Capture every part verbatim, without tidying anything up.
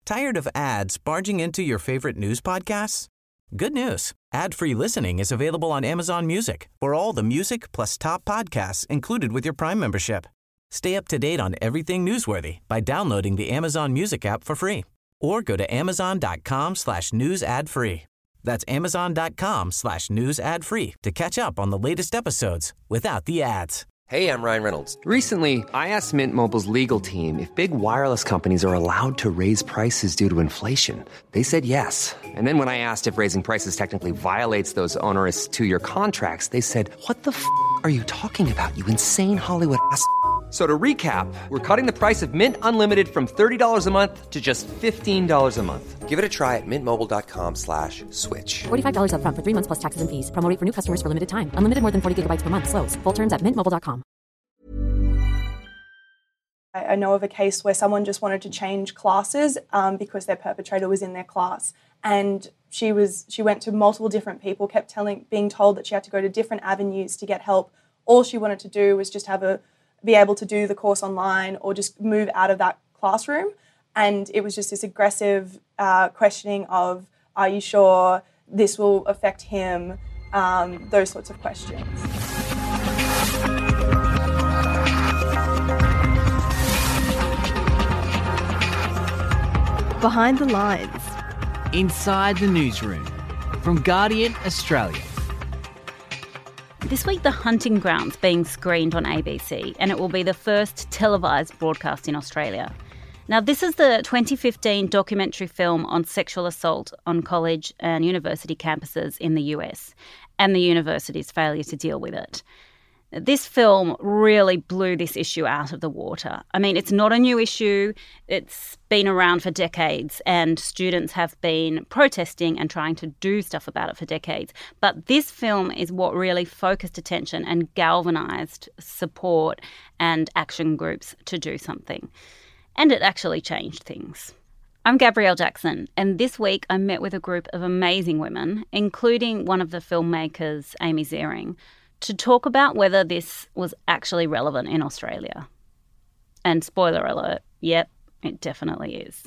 Tired of ads barging into your favorite news podcasts? Good news. Ad-free listening is available on Amazon Music for all the music plus top podcasts included with your Prime membership. Stay up to date on everything newsworthy by downloading the Amazon Music app for free or go to amazon.com slash news ad free. That's amazon.com slash news ad free to catch up on the latest episodes without the ads. Hey, I'm Ryan Reynolds. Recently, I asked Mint Mobile's legal team if big wireless companies are allowed to raise prices due to inflation. They said yes. And then when I asked if raising prices technically violates those onerous two-year contracts, they said, what the f*** are you talking about, you insane Hollywood ass f- So to recap, we're cutting the price of Mint Unlimited from thirty dollars a month to just fifteen dollars a month. Give it a try at mintmobile.com slash switch. forty-five dollars up front for three months plus taxes and fees. Promo rate for new customers for limited time. Unlimited more than forty gigabytes per month. Slows full terms at mint mobile dot com. I know of a case where someone just wanted to change classes um, because their perpetrator was in their class. And she was she went to multiple different people, kept telling, being told that she had to go to different avenues to get help. All she wanted to do was just have a be able to do the course online or just move out of that classroom. And it was just this aggressive uh, questioning of, are you sure this will affect him? Um, those sorts of questions. Behind the lines. Inside the newsroom. From Guardian Australia. This week, The Hunting Ground's being screened on A B C, and it will be the first televised broadcast in Australia. Now, this is the twenty fifteen documentary film on sexual assault on college and university campuses in the U S, and the university's failure to deal with it. This film really blew this issue out of the water. I mean, it's not a new issue. It's been around for decades, and students have been protesting and trying to do stuff about it for decades. But this film is what really focused attention and galvanised support and action groups to do something. And it actually changed things. I'm Gabrielle Jackson, and this week I met with a group of amazing women, including one of the filmmakers, Amy Ziering, to talk about whether this was actually relevant in Australia. And spoiler alert, yep, it definitely is.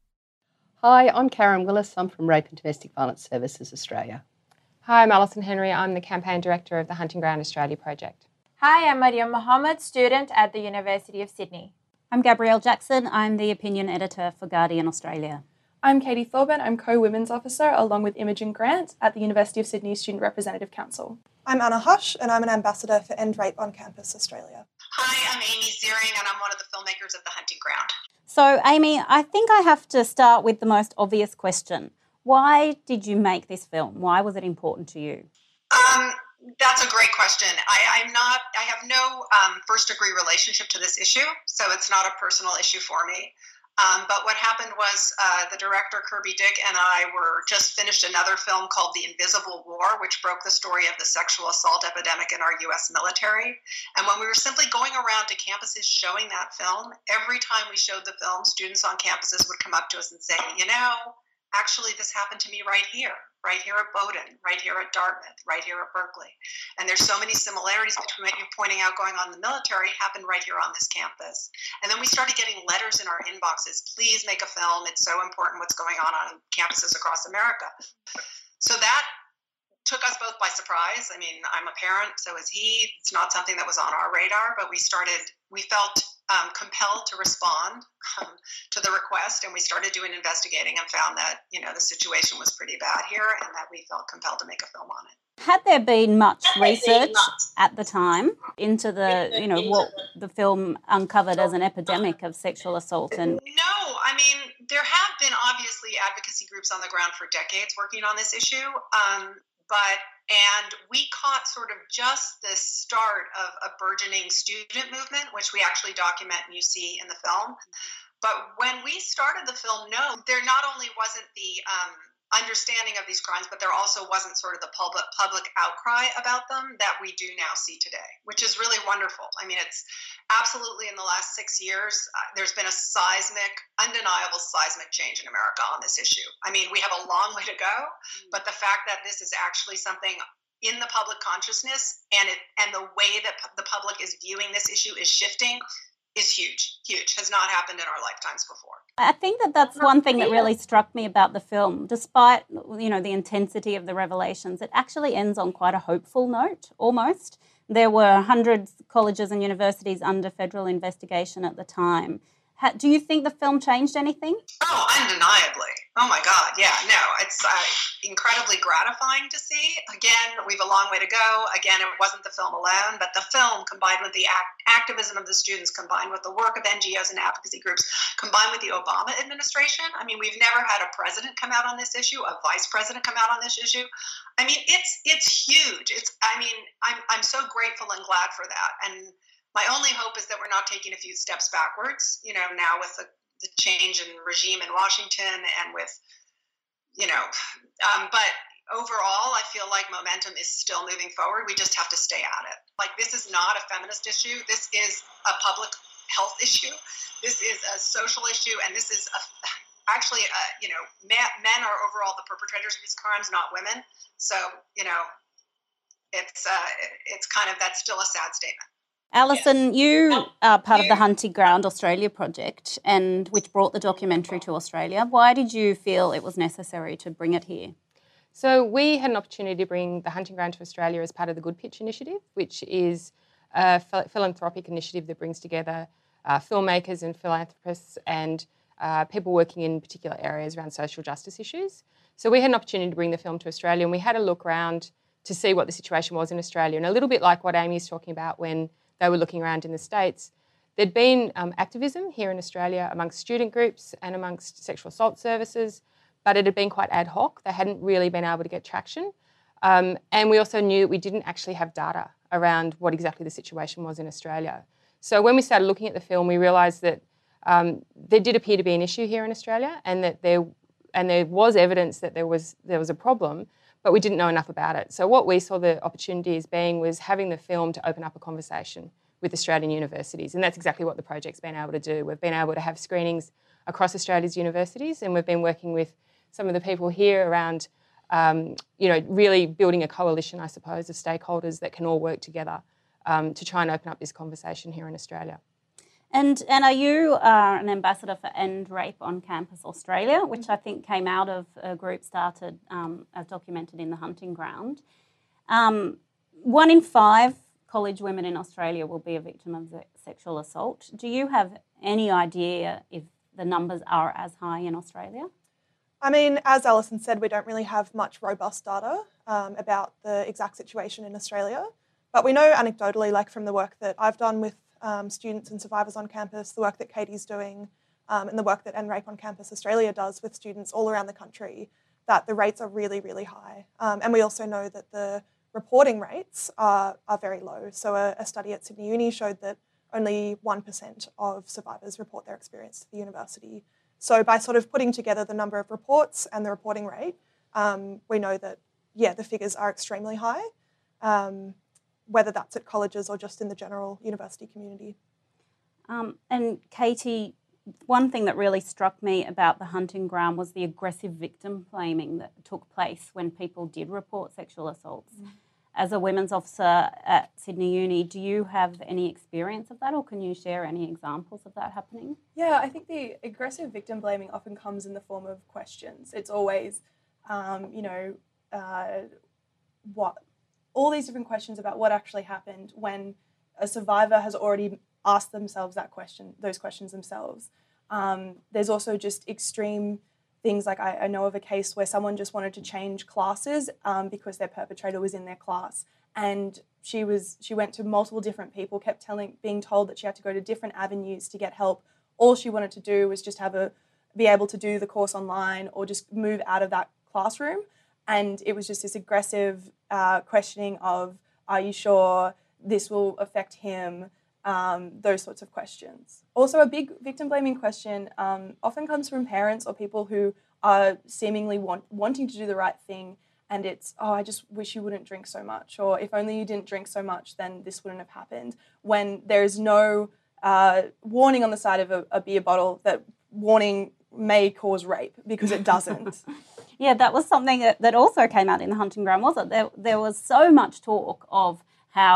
Hi, I'm Karen Willis. I'm from Rape and Domestic Violence Services Australia. Hi, I'm Alison Henry. I'm the Campaign Director of the Hunting Ground Australia project. Hi, I'm Mariam Mohammed, student at the University of Sydney. I'm Gabrielle Jackson. I'm the Opinion Editor for Guardian Australia. I'm Katie Thorburn. I'm Co-Women's Officer along with Imogen Grant at the University of Sydney Student Representative Council. I'm Anna Hush and I'm an ambassador for End Rape on Campus Australia. Hi, I'm Amy Ziering and I'm one of the filmmakers of The Hunting Ground. So, Amy, I think I have to start with the most obvious question. Why did you make this film? Why was it important to you? Um, that's a great question. I, I'm not, I have no um, first degree relationship to this issue, so it's not a personal issue for me. Um, but what happened was uh, the director, Kirby Dick, and I were just finished another film called The Invisible War, which broke the story of the sexual assault epidemic in our U S military. And when we were simply going around to campuses showing that film, every time we showed the film, students on campuses would come up to us and say, you know, actually this happened to me right here, right here at Bowdoin, right here at Dartmouth, right here at Berkeley. And there's so many similarities between what you're pointing out going on in the military happened right here on this campus. And then we started getting letters in our inboxes, please make a film. It's so important what's going on on campuses across America. So that took us both by surprise. I mean, I'm a parent, so is he. It's not something that was on our radar, but we started, we felt um, compelled to respond um, to the request, and we started doing investigating and found that, you know, the situation was pretty bad here and that we felt compelled to make a film on it. Had there been much research at the time into the, you know, what the film uncovered as an epidemic of sexual assault? And no, I mean, there have been obviously advocacy groups on the ground for decades working on this issue. Um, But, and we caught sort of just the start of a burgeoning student movement, which we actually document and you see in the film. But when we started the film, no, there not only wasn't the um, understanding of these crimes, but there also wasn't sort of the public public outcry about them that we do now see today, which is really wonderful. I mean, it's absolutely in the last six years, uh, there's been a seismic, undeniable seismic change in America on this issue. I mean, we have a long way to go, but the fact that this is actually something in the public consciousness and it and the way that pu- the public is viewing this issue is shifting is huge, huge, has not happened in our lifetimes before. I think that that's one thing that really struck me about the film. Despite, you know, the intensity of the revelations, it actually ends on quite a hopeful note, almost. There were hundreds of colleges and universities under federal investigation at the time. How, do you think the film changed anything? Oh, undeniably. Oh, my God. Yeah, no, it's uh, incredibly gratifying to see. Again, we have a long way to go. Again, it wasn't the film alone, but the film combined with the act- activism of the students, combined with the work of N G Os and advocacy groups, combined with the Obama administration. I mean, we've never had a president come out on this issue, a vice president come out on this issue. I mean, it's it's huge. It's. I mean, I'm I'm so grateful and glad for that. And my only hope is that we're not taking a few steps backwards, you know, now with the, the change in regime in Washington and with, you know, um, but overall, I feel like momentum is still moving forward. We just have to stay at it. Like, this is not a feminist issue. This is a public health issue. This is a social issue. And this is a, actually, a, you know, men, men are overall the perpetrators of these crimes, not women. So, you know, it's uh, it's kind of, that's still a sad statement. Alison, you are part of the Hunting Ground Australia project, and which brought the documentary to Australia. Why did you feel it was necessary to bring it here? So we had an opportunity to bring the Hunting Ground to Australia as part of the Good Pitch Initiative, which is a philanthropic initiative that brings together uh, filmmakers and philanthropists and uh, people working in particular areas around social justice issues. So we had an opportunity to bring the film to Australia, and we had a look around to see what the situation was in Australia. And a little bit like what Amy is talking about when they were looking around in the States, there'd been um, activism here in Australia amongst student groups and amongst sexual assault services, but it had been quite ad hoc. They hadn't really been able to get traction. Um, and we also knew that we didn't actually have data around what exactly the situation was in Australia. So when we started looking at the film, we realised that um, there did appear to be an issue here in Australia, and that there and there was evidence that there was there was a problem, but we didn't know enough about it. So what we saw the opportunity as being was having the film to open up a conversation with Australian universities, and that's exactly what the project's been able to do. We've been able to have screenings across Australia's universities, and we've been working with some of the people here around, um, you know, really building a coalition, I suppose, of stakeholders that can all work together um, to try and open up this conversation here in Australia. And and are you uh, an ambassador for End Rape on Campus Australia, which I think came out of a group started um, as documented in the Hunting Ground. Um, one in five college women in Australia will be a victim of sexual assault. Do you have any idea if the numbers are as high in Australia? I mean, as Alison said, we don't really have much robust data um, about the exact situation in Australia. But we know anecdotally, like from the work that I've done with um, students and survivors on campus, the work that Katie's doing, um, and the work that End Rape on Campus Australia does with students all around the country, that the rates are really, really high. Um, and we also know that the reporting rates are, are very low. So a, a study at Sydney Uni showed that only one percent of survivors report their experience to the university. So by sort of putting together the number of reports and the reporting rate, um, we know that, yeah, the figures are extremely high, um, whether that's at colleges or just in the general university community. Um, and Katie, one thing that really struck me about the Hunting Ground was the aggressive victim blaming that took place when people did report sexual assaults. Mm. As a women's officer at Sydney Uni, do you have any experience of that, or can you share any examples of that happening? Yeah, I think the aggressive victim blaming often comes in the form of questions. It's always, um, you know, uh, what, all these different questions about what actually happened when a survivor has already asked themselves that question, those questions themselves. Um, there's also just extreme things like I, I know of a case where someone just wanted to change classes um, because their perpetrator was in their class, and she was she went to multiple different people, kept telling, being told that she had to go to different avenues to get help. All she wanted to do was just have a be able to do the course online or just move out of that classroom, and it was just this aggressive uh, questioning of, "Are you sure this will affect him?" Um, those sorts of questions. Also, a big victim blaming question um, often comes from parents or people who are seemingly want, wanting to do the right thing, and it's, oh, I just wish you wouldn't drink so much, or if only you didn't drink so much, then this wouldn't have happened, when there is no uh, warning on the side of a, a beer bottle that warning may cause rape, because it doesn't. Yeah, that was something that, that also came out in the Hunting Ground, wasn't it? There, there was so much talk of how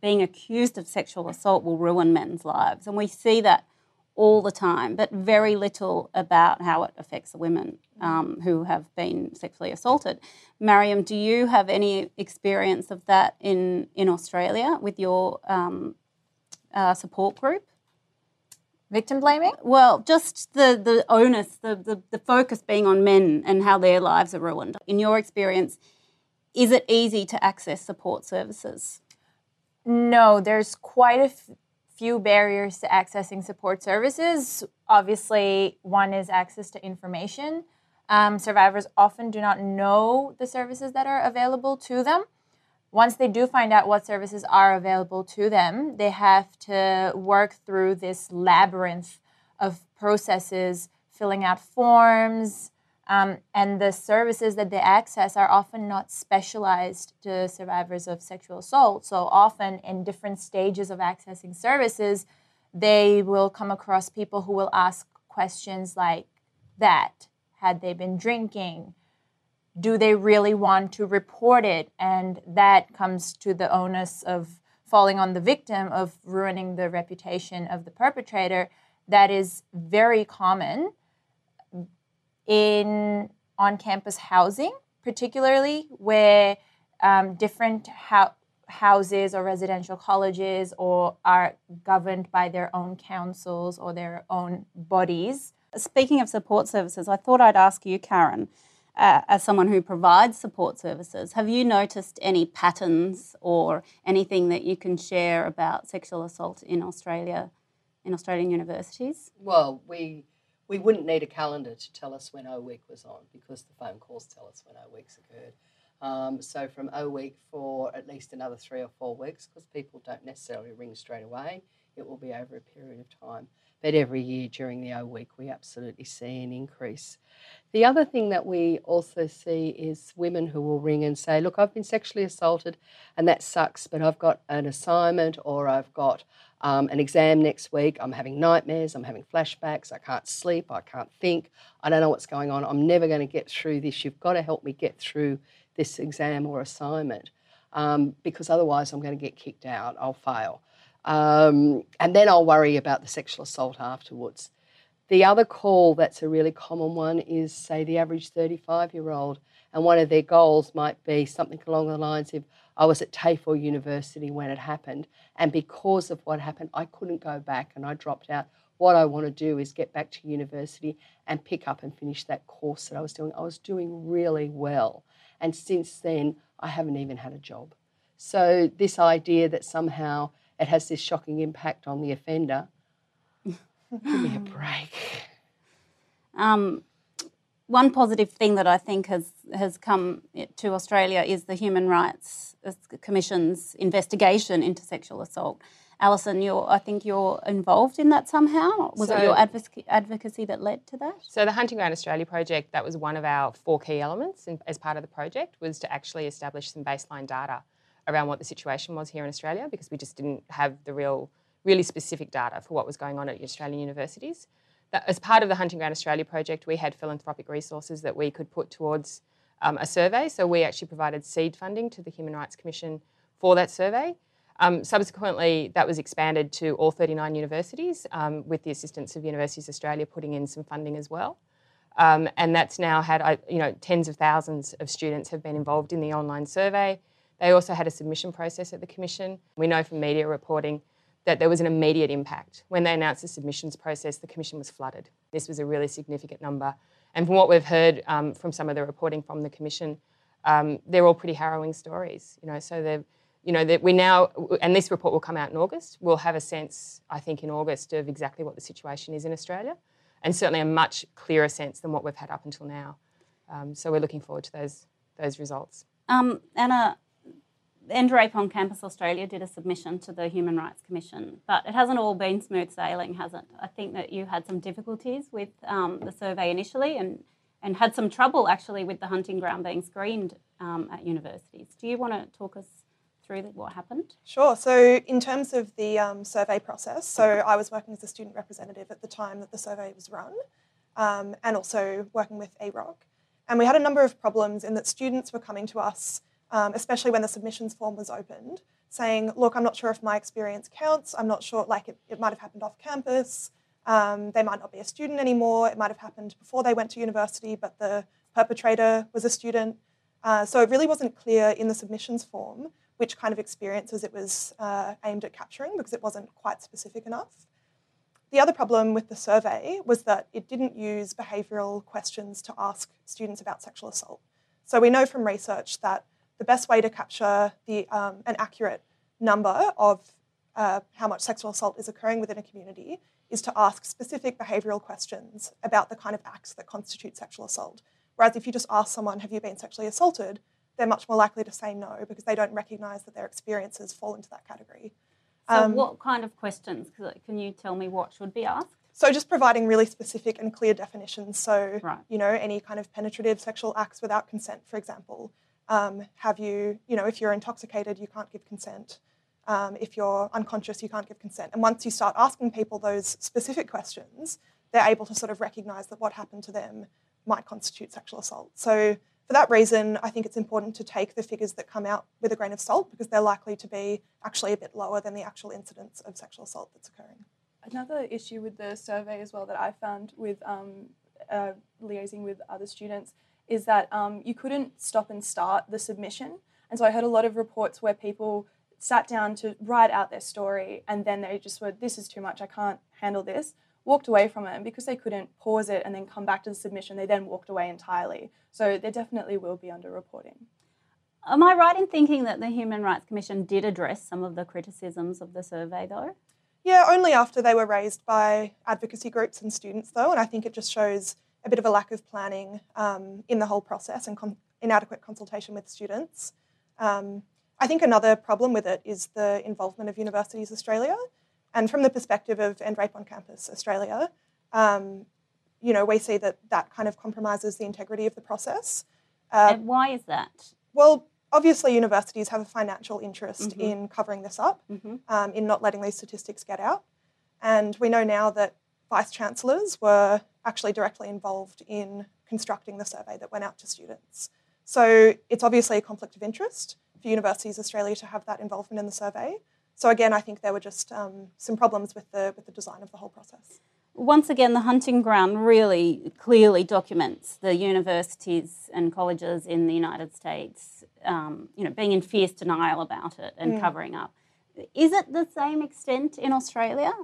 being accused of sexual assault will ruin men's lives. And we see that all the time, but very little about how it affects the women um, who have been sexually assaulted. Mariam, do you have any experience of that in, in Australia with your um, uh, support group? Victim blaming? Well, just the, the onus, the, the, the focus being on men and how their lives are ruined. In your experience, is it easy to access support services? No, there's quite a f- few barriers to accessing support services. Obviously, one is access to information. Um, survivors often do not know the services that are available to them. Once they do find out what services are available to them, they have to work through this labyrinth of processes, filling out forms, um, and the services that they access are often not specialized to survivors of sexual assault. So often in different stages of accessing services, they will come across people who will ask questions like that. Had they been drinking? Do they really want to report it? And that comes to the onus of falling on the victim of ruining the reputation of the perpetrator. That is very common in on-campus housing, particularly where um, different ho- houses or residential colleges or are governed by their own councils or their own bodies. Speaking of support services, I thought I'd ask you, Karen, Uh, as someone who provides support services, have you noticed any patterns or anything that you can share about sexual assault in Australia, in Australian universities? Well, we we wouldn't need a calendar to tell us when O Week was on because the phone calls tell us when O Weeks occurred. Um, so from O Week for at least another three or four weeks, because people don't necessarily ring straight away, it will be over a period of time. But every year during the O Week, we absolutely see an increase. The other thing that we also see is women who will ring and say, look, I've been sexually assaulted and that sucks, but I've got an assignment or I've got um, an exam next week. I'm having nightmares. I'm having flashbacks. I can't sleep. I can't think. I don't know what's going on. I'm never going to get through this. You've got to help me get through this exam or assignment um, because otherwise I'm going to get kicked out. I'll fail. Um, and then I'll worry about the sexual assault afterwards. The other call that's a really common one is, say, the average thirty-five-year-old, and one of their goals might be something along the lines of, I was at TAFE University when it happened, and because of what happened, I couldn't go back and I dropped out. What I want to do is get back to university and pick up and finish that course that I was doing. I was doing really well, and since then, I haven't even had a job. So this idea that somehow it has this shocking impact on the offender, give me a break. Um, one positive thing that I think has, has come to Australia is the Human Rights Commission's investigation into sexual assault. Alison, you're, I think you're involved in that somehow. Was so, it your advocacy, advocacy that led to that? So the Hunting Ground Australia project, that was one of our four key elements in, as part of the project, was to actually establish some baseline data around what the situation was here in Australia, because we just didn't have the real, really specific data for what was going on at Australian universities. That, as part of the Hunting Ground Australia project, we had philanthropic resources that we could put towards um, a survey. So we actually provided seed funding to the Human Rights Commission for that survey. Um, subsequently, that was expanded to all thirty-nine universities um, with the assistance of Universities Australia putting in some funding as well. Um, and that's now had, you know, tens of thousands of students have been involved in the online survey. They also had a submission process at the Commission. We know from media reporting that there was an immediate impact. When they announced the submissions process, the Commission was flooded. This was a really significant number. And from what we've heard um, from some of the reporting from the Commission, um, they're all pretty harrowing stories. You know, so they've, you know, that we now, and this report will come out in August, we'll have a sense, I think, in August of exactly what the situation is in Australia, and certainly a much clearer sense than what we've had up until now. Um, so we're looking forward to those those results. Um, Anna, End Rape on Campus Australia did a submission to the Human Rights Commission, but it hasn't all been smooth sailing, has it? I think that you had some difficulties with um, the survey initially and, and had some trouble actually with the hunting ground being screened um, at universities. Do you want to talk us through what happened? Sure. So in terms of the um, survey process, so I was working as a student representative at the time that the survey was run, um, and also working with A R O C. And we had a number of problems in that students were coming to us, um, especially when the submissions form was opened, saying, look, I'm not sure if my experience counts. I'm not sure, like it, it might have happened off campus. Um, they might not be a student anymore. It might have happened before they went to university, but the perpetrator was a student. Uh, so it really wasn't clear in the submissions form which kind of experiences it was uh, aimed at capturing because it wasn't quite specific enough. The other problem with the survey was that it didn't use behavioural questions to ask students about sexual assault. So we know from research that the best way to capture the, um, an accurate number of uh, how much sexual assault is occurring within a community is to ask specific behavioural questions about the kind of acts that constitute sexual assault. Whereas if you just ask someone, have you been sexually assaulted, they're much more likely to say no because they don't recognise that their experiences fall into that category. So Um, what kind of questions? Can you tell me what should be asked? So just providing really specific and clear definitions. So, Right. you know, any kind of penetrative sexual acts without consent, for example. Um, have you, you know, if you're intoxicated, you can't give consent. Um, if you're unconscious, you can't give consent. And once you start asking people those specific questions, they're able to sort of recognise that what happened to them might constitute sexual assault. So for that reason, I think it's important to take the figures that come out with a grain of salt because they're likely to be actually a bit lower than the actual incidence of sexual assault that's occurring. Another issue with the survey as well that I found with um, uh, liaising with other students is that um, you couldn't stop and start the submission. And so I heard a lot of reports where people sat down to write out their story and then they just were, this is too much, I can't handle this, walked away from it. And because they couldn't pause it and then come back to the submission, they then walked away entirely. So there definitely will be underreporting. Am I right in thinking that the Human Rights Commission did address some of the criticisms of the survey though? Yeah, only after they were raised by advocacy groups and students though, and I think it just shows a bit of a lack of planning um, in the whole process and con- inadequate consultation with students. Um, I think another problem with it is the involvement of Universities Australia, and from the perspective of End Rape on Campus Australia, um, you know, we see that that kind of compromises the integrity of the process. Uh, and why is that? Well, obviously universities have a financial interest Mm-hmm. in covering this up, Mm-hmm. um, in not letting these statistics get out. And we know now that vice-chancellors were actually directly involved in constructing the survey that went out to students. So it's obviously a conflict of interest for Universities Australia to have that involvement in the survey. So again, I think there were just um, some problems with the, with the design of the whole process. Once again, the hunting ground really clearly documents the universities and colleges in the United States, um, you know, being in fierce denial about it and Mm. covering up. Is it the same extent in Australia?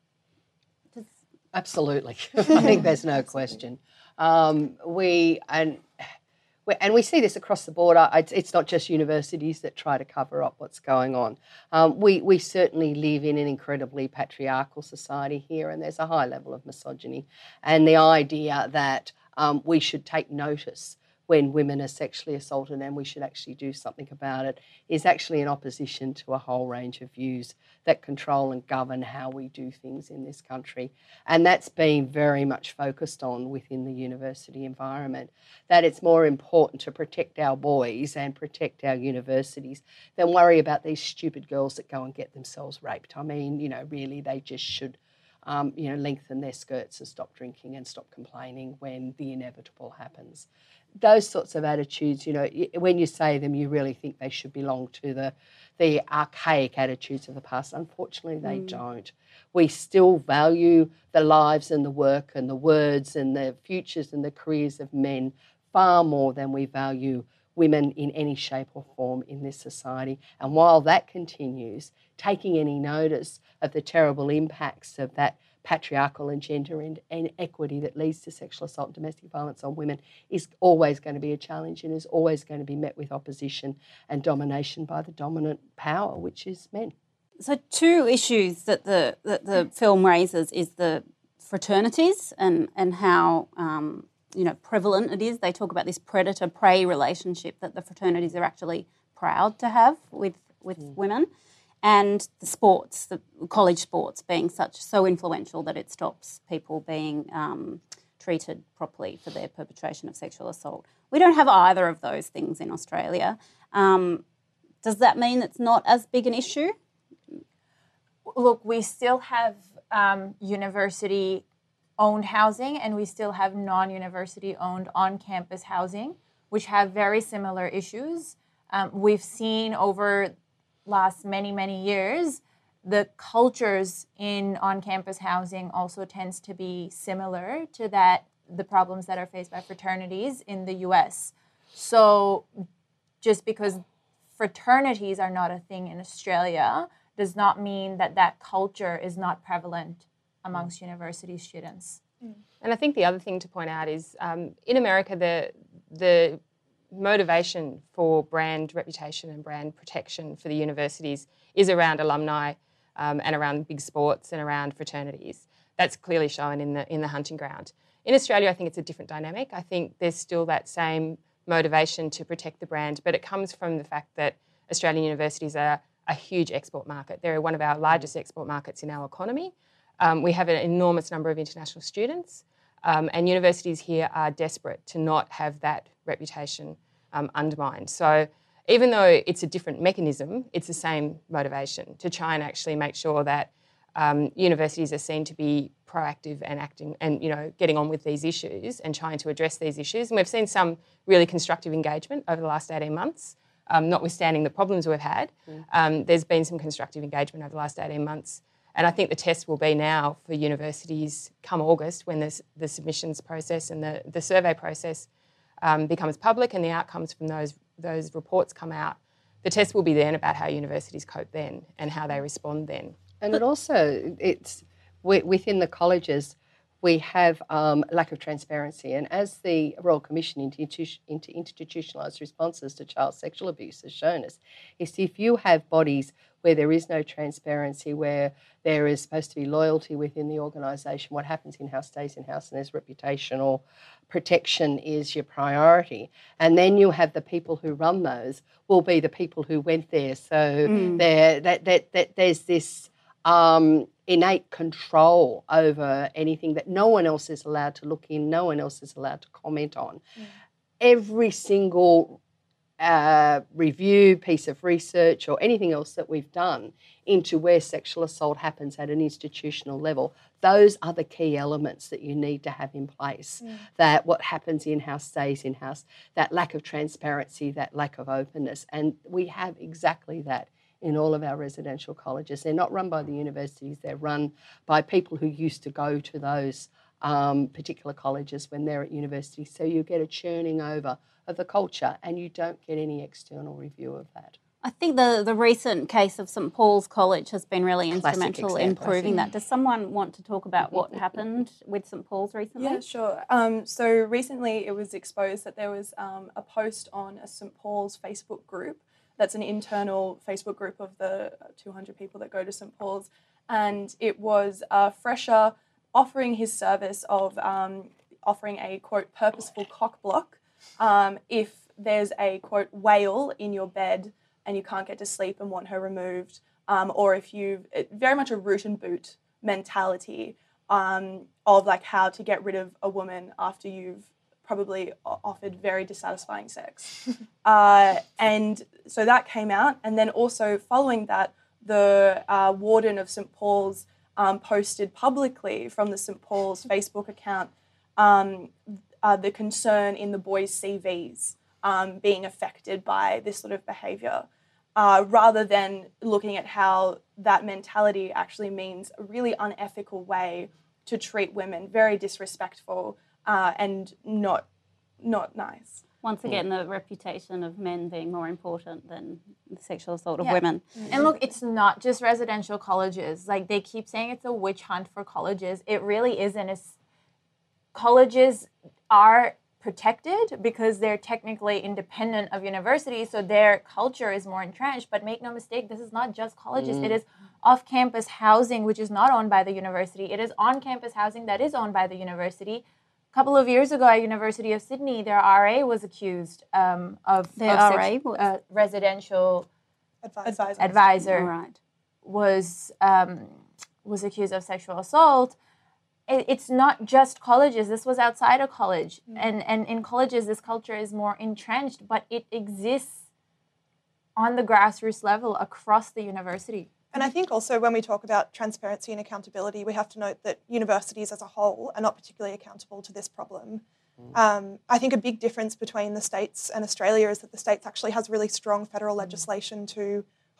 Does... Absolutely. I think there's no question. Um, we and we, and we see this across the board. It's, it's not just universities that try to cover up what's going on. Um, we we certainly live in an incredibly patriarchal society here, and there's a high level of misogyny, and the idea that um, we should take notice when women are sexually assaulted and we should actually do something about it is actually in opposition to a whole range of views that control and govern how we do things in this country. And that's been very much focused on within the university environment, that it's more important to protect our boys and protect our universities than worry about these stupid girls that go and get themselves raped. I mean, you know, really they just should Um, you know, lengthen their skirts and stop drinking and stop complaining when the inevitable happens. Those sorts of attitudes, you know, when you say them, you really think they should belong to the the archaic attitudes of the past. Unfortunately, they Mm. don't. We still value the lives and the work and the words and the futures and the careers of men far more than we value women in any shape or form in this society. And while that continues, taking any notice of the terrible impacts of that patriarchal and gender inequity that leads to sexual assault and domestic violence on women is always going to be a challenge and is always going to be met with opposition and domination by the dominant power, which is men. So two issues that the that the film raises is the fraternities and, and how um, you know prevalent it is. They talk about this predator-prey relationship that the fraternities are actually proud to have with, with mm. women. And the sports, the college sports being such so influential that it stops people being um, treated properly for their perpetration of sexual assault. We don't have either of those things in Australia. Um, does that mean it's not as big an issue? Look, we still have um, university-owned housing and we still have non-university-owned on-campus housing, which have very similar issues. Um, we've seen over last many, many years, the cultures in on-campus housing also tends to be similar to that, the problems that are faced by fraternities in the U S. So just because fraternities are not a thing in Australia does not mean that that culture is not prevalent amongst mm. university students. Mm. And I think the other thing to point out is um, in America, the the motivation for brand reputation and brand protection for the universities is around alumni um, and around big sports and around fraternities. That's clearly shown in the in the hunting ground. In Australia, I think it's a different dynamic. I think there's still that same motivation to protect the brand, but it comes from the fact that Australian universities are a huge export market. They're one of our largest export markets in our economy. Um, we have an enormous number of international students, um, and universities here are desperate to not have that reputation um, undermined. So even though it's a different mechanism, it's the same motivation to try and actually make sure that um, universities are seen to be proactive and acting and, you know, getting on with these issues and trying to address these issues. And we've seen some really constructive engagement over the last eighteen months, um, notwithstanding the problems we've had. Mm. Um, there's been some constructive engagement over the last eighteen months. And I think the test will be now for universities come August when this, the submissions process and the, the survey process um, becomes public and the outcomes from those, those reports come out. The test will be then about how universities cope then and how they respond then. And it also, it's within the colleges, we have um, lack of transparency. And as the Royal Commission into, into institutionalised responses to child sexual abuse has shown us, is if you have bodies where there is no transparency, where there is supposed to be loyalty within the organisation, what happens in-house stays in-house, and there's reputational protection is your priority. And then you have the people who run those will be the people who went there. So mm. there, that, that, that there's this um, innate control over anything that no one else is allowed to look in, no one else is allowed to comment on. Mm. Every single Uh, review, piece of research or anything else that we've done into where sexual assault happens at an institutional level, those are the key elements that you need to have in place. Mm. That what happens in-house stays in-house, that lack of transparency, that lack of openness. And we have exactly that in all of our residential colleges. They're not run by the universities, they're run by people who used to go to those um, particular colleges when they're at university. So you get a churning over of the culture and you don't get any external review of that. I think the, the recent case of St Paul's College has been really Classic instrumental example, in proving that. Does someone want to talk about what happened with St Paul's recently? Yeah, sure. Um, so recently it was exposed that there was um, a post on a St Paul's Facebook group. That's an internal Facebook group of the two hundred people that go to St Paul's. And it was a fresher offering his service of um, offering a, quote, purposeful cock block um, if there's a, quote, whale in your bed and you can't get to sleep and want her removed, um, or if you've, very much a root and boot mentality um, of like how to get rid of a woman after you've probably offered very dissatisfying sex. uh, and so that came out. And then also following that, the uh, warden of St Paul's um, posted publicly from the St Paul's Facebook account um, uh, the concern in the boys' C Vs um, being affected by this sort of behaviour, uh, rather than looking at how that mentality actually means a really unethical way to treat women, very disrespectful uh, and not not nice. Once again, the reputation of men being more important than the sexual assault of yeah. women. And look, it's not just residential colleges. Like they keep saying it's a witch hunt for colleges. It really isn't. It's, colleges are protected because they're technically independent of universities, so their culture is more entrenched. But make no mistake, this is not just colleges. Mm. It is off-campus housing, which is not owned by the university. It is on-campus housing that is owned by the university. A couple of years ago at University of Sydney, their R A was accused um, of, their of R A sex, was uh, residential advisor, advisor oh, right. was um, was accused of sexual assault. It, it's not just colleges. This was outside of college, mm. and and in colleges, this culture is more entrenched, but it exists on the grassroots level across the university. And I think also when we talk about transparency and accountability, we have to note that universities as a whole are not particularly accountable to this problem. Mm. Um, I think a big difference between the States and Australia is that the States actually has really strong federal legislation to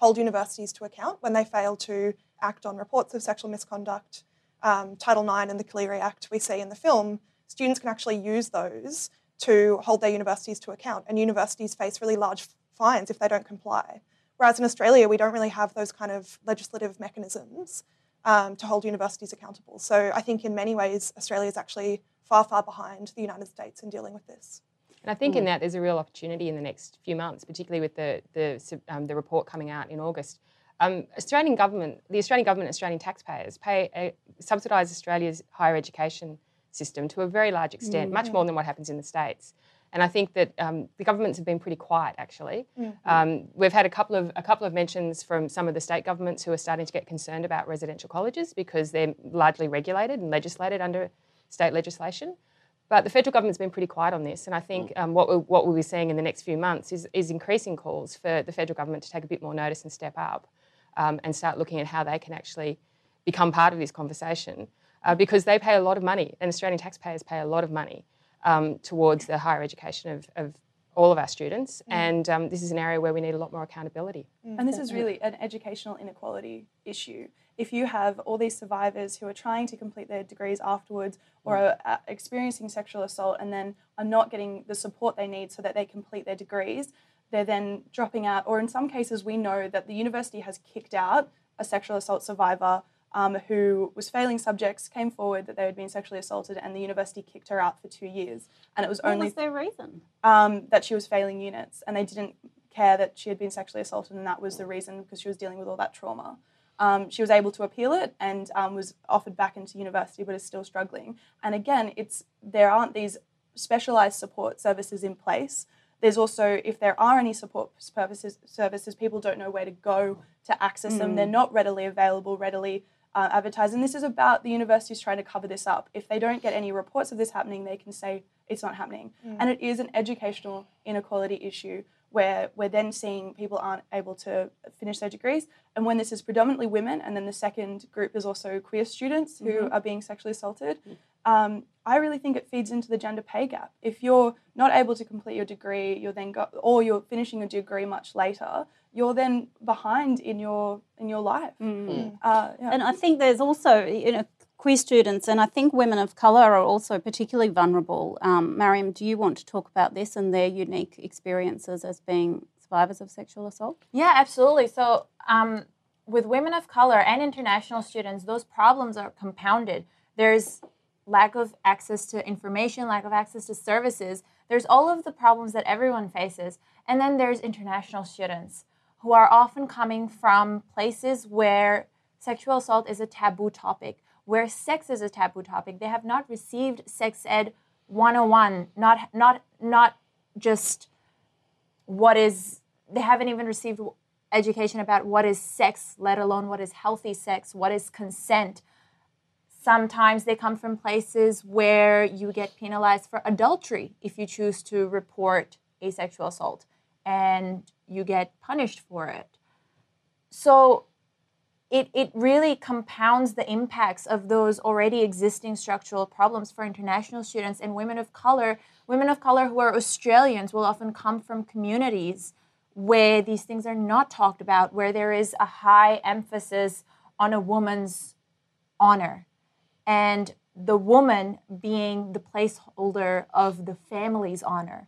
hold universities to account when they fail to act on reports of sexual misconduct. Um, Title nine and the Clery Act we see in the film, students can actually use those to hold their universities to account, and universities face really large fines if they don't comply. Whereas in Australia, we don't really have those kind of legislative mechanisms um, to hold universities accountable. So I think in many ways, Australia is actually far, far behind the United States in dealing with this. And I think mm. in that there's a real opportunity in the next few months, particularly with the the, um, the report coming out in August. Um, Australian government, the Australian government, Australian taxpayers pay a, subsidise Australia's higher education system to a very large extent, mm. much more than what happens in the States. And I think that um, the governments have been pretty quiet, actually. Mm-hmm. Um, we've had a couple of a couple of mentions from some of the state governments who are starting to get concerned about residential colleges because they're largely regulated and legislated under state legislation. But the federal government's been pretty quiet on this, and I think um, what, we'll, what we'll be seeing in the next few months is, is increasing calls for the federal government to take a bit more notice and step up um, and start looking at how they can actually become part of this conversation uh, because they pay a lot of money, and Australian taxpayers pay a lot of money um, towards the higher education of, of all of our students, mm. and um, this is an area where we need a lot more accountability. Mm. And this is really an educational inequality issue. If you have all these survivors who are trying to complete their degrees afterwards or are uh, experiencing sexual assault and then are not getting the support they need so that they complete their degrees, they're then dropping out. Or in some cases, we know that the university has kicked out a sexual assault survivor um, who was failing subjects, came forward that they had been sexually assaulted, and the university kicked her out for two years. And it was what only... What was their reason? Um, that she was failing units, and they didn't care that she had been sexually assaulted, and that was the reason, because she was dealing with all that trauma. Um, she was able to appeal it and um, was offered back into university, but is still struggling. And again, it's there aren't these specialised support services in place. There's also, if there are any support services, services people don't know where to go to access mm. them. They're not readily available, readily uh, advertised. And this is about the universities trying to cover this up. If they don't get any reports of this happening, they can say it's not happening. Mm. And it is an educational inequality issue, where we're then seeing people aren't able to finish their degrees. And when this is predominantly women, and then the second group is also queer students who mm-hmm. are being sexually assaulted, um, I really think it feeds into the gender pay gap. If you're not able to complete your degree, you're then go- or you're finishing your degree much later, you're then behind in your in your life. Mm. Uh, yeah. And I think there's also, you know, queer students, and I think women of colour are also particularly vulnerable. Um, Mariam, do you want to talk about this and their unique experiences as being survivors of sexual assault? Yeah, absolutely. So um, with women of colour and international students, those problems are compounded. There's lack of access to information, lack of access to services. There's all of the problems that everyone faces. And then there's international students who are often coming from places where sexual assault is a taboo topic, where sex is a taboo topic. They have not received sex ed one oh one, not not not just what is, they haven't even received education about what is sex, let alone what is healthy sex, what is consent. Sometimes they come from places where you get penalized for adultery if you choose to report a sexual assault, and you get punished for it. So It, it really compounds the impacts of those already existing structural problems for international students and women of colour. Women of colour who are Australians will often come from communities where these things are not talked about, where there is a high emphasis on a woman's honour, and the woman being the placeholder of the family's honour.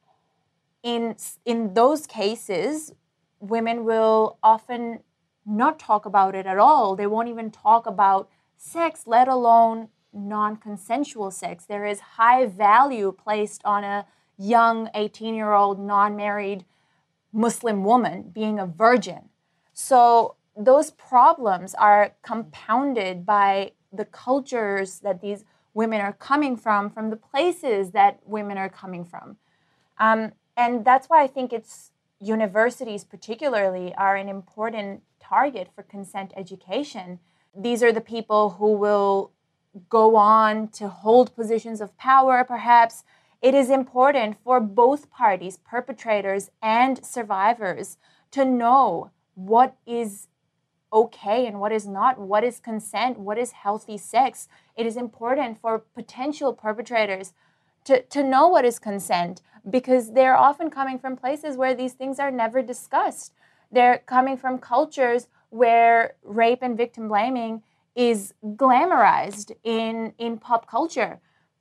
In, in those cases, women will often not talk about it at all. They won't even talk about sex, let alone non-consensual sex. There is high value placed on a young eighteen-year-old non-married Muslim woman being a virgin. So those problems are compounded by the cultures that these women are coming from, from the places that women are coming from. Um, and that's why I think it's universities particularly are an important target for consent education. These are the people who will go on to hold positions of power, perhaps. It is important for both parties, perpetrators and survivors, to know what is okay and what is not, what is consent, what is healthy sex. It is important for potential perpetrators to, to know what is consent, because they're often coming from places where these things are never discussed. They're coming from cultures where rape and victim blaming is glamorized in, in pop culture.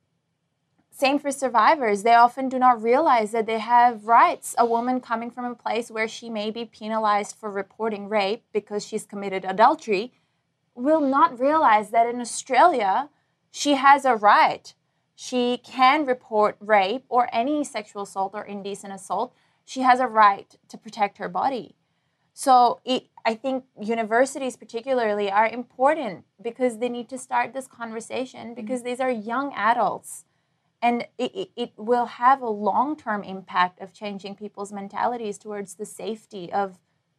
Same for survivors. They often do not realize that they have rights. A woman coming from a place where she may be penalized for reporting rape because she's committed adultery will not realize that in Australia, she has a right. She can report rape or any sexual assault or indecent assault. She has a right to protect her body. So it, I think universities particularly are important because they need to start this conversation because mm-hmm. these are young adults. And it, it, it will have a long-term impact of changing people's mentalities towards the safety of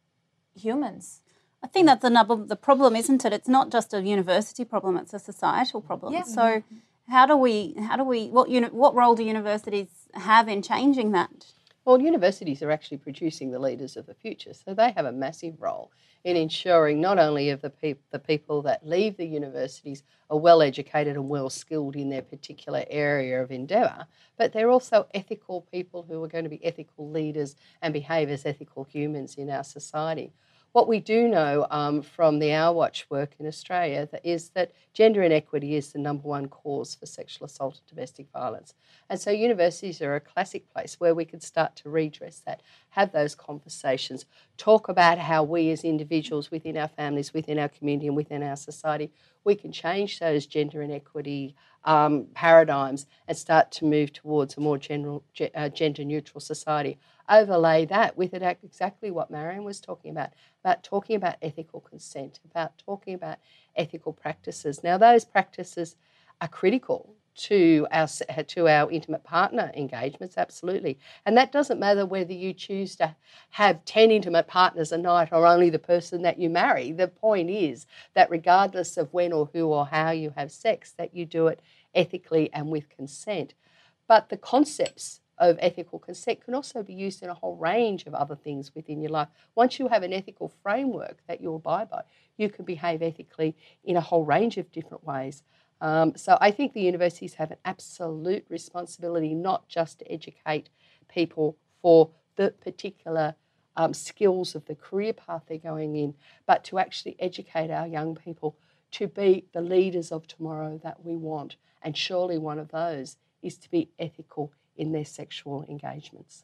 humans. I think that's another the problem, isn't it? It's not just a university problem; it's a societal problem. Yeah. So, how do we? How do we? What uni, What role do universities have in changing that? Well, universities are actually producing the leaders of the future, so they have a massive role in ensuring not only of the, pe- the people that leave the universities are well educated and well skilled in their particular area of endeavour, but they're also ethical people who are going to be ethical leaders and behave as ethical humans in our society. What we do know um, from the Our Watch work in Australia that is that gender inequity is the number one cause for sexual assault and domestic violence. And so universities are a classic place where we could start to redress that, have those conversations, talk about how we as individuals within our families, within our community and within our society, we can change those gender inequity um, paradigms and start to move towards a more general, uh, gender-neutral society. Overlay that with it exactly what Mariam was talking about, about talking about ethical consent, about talking about ethical practices. Now, those practices are critical to our to our intimate partner engagements, absolutely. And that doesn't matter whether you choose to have ten intimate partners a night or only the person that you marry. The point is that regardless of when or who or how you have sex, that you do it ethically and with consent. But the concepts of ethical consent can also be used in a whole range of other things within your life. Once you have an ethical framework that you abide by, you can behave ethically in a whole range of different ways. Um, so I think the universities have an absolute responsibility not just to educate people for the particular um, skills of the career path they're going in, but to actually educate our young people to be the leaders of tomorrow that we want. And surely one of those is to be ethical in their sexual engagements.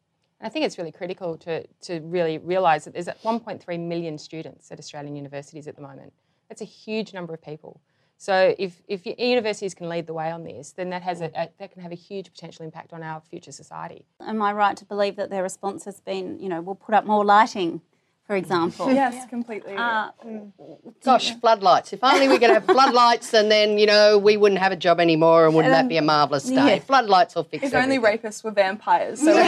I think it's really critical to, to really realise that there's one point three million students at Australian universities at the moment. That's a huge number of people. So if, if universities can lead the way on this, then that has a, a, that can have a huge potential impact on our future society. Am I right to believe that their response has been, you know, we'll put up more lighting, for example? Yes, yeah. completely. Uh, mm. Gosh, floodlights. If only we could have floodlights and then, you know, we wouldn't have a job anymore and wouldn't that be a marvellous day? Yeah. Floodlights will fix it. If only rapists were vampires. So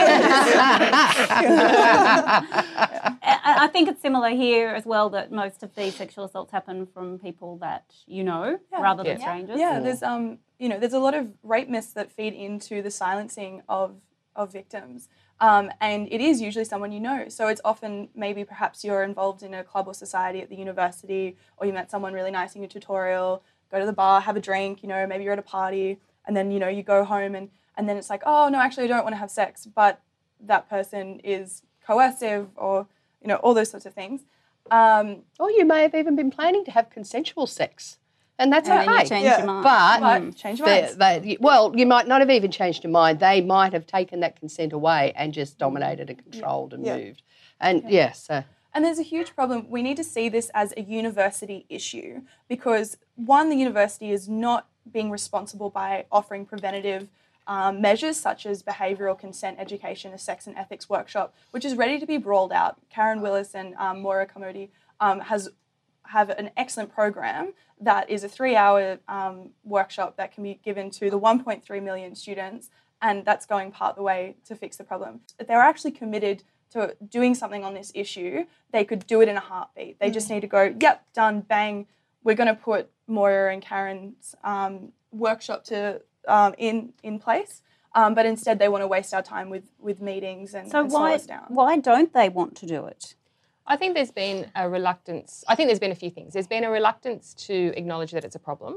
I think it's similar here as well, that most of these sexual assaults happen from people that you know yeah. rather than yeah. strangers. Yeah, there's um, you know, there's a lot of rape myths that feed into the silencing of of victims. Um, and it is usually someone you know. So it's often maybe perhaps you're involved in a club or society at the university, or you met someone really nice in your tutorial, go to the bar, have a drink, you know, maybe you're at a party, and then, you know, you go home and, and then it's like, oh, no, actually I don't want to have sex, but that person is coercive or, you know, all those sorts of things. Um, or you may have even been planning to have consensual sex. And that's and okay. Then you change yeah. your mind. But, but change your they, they, well, you might not have even changed your mind. They might have taken that consent away and just dominated and controlled and yeah. moved. And yeah. yes. Yeah, so. And there's a huge problem. We need to see this as a university issue because, one, the university is not being responsible by offering preventative um, measures such as behavioural consent education, a sex and ethics workshop, which is ready to be rolled out. Karen Willis and um, Moira Kamodi um, has have an excellent program that is a three-hour um, workshop that can be given to the one point three million students, and that's going part the way to fix the problem. If they were actually committed to doing something on this issue, they could do it in a heartbeat. They mm. just need to go, yep, done, bang. We're going to put Moira and Karen's um, workshop to um, in in place. Um, but instead, they want to waste our time with with meetings and, so and why, slow us down. Why don't they want to do it? I think there's been a reluctance. I think there's been a few things. There's been a reluctance to acknowledge that it's a problem.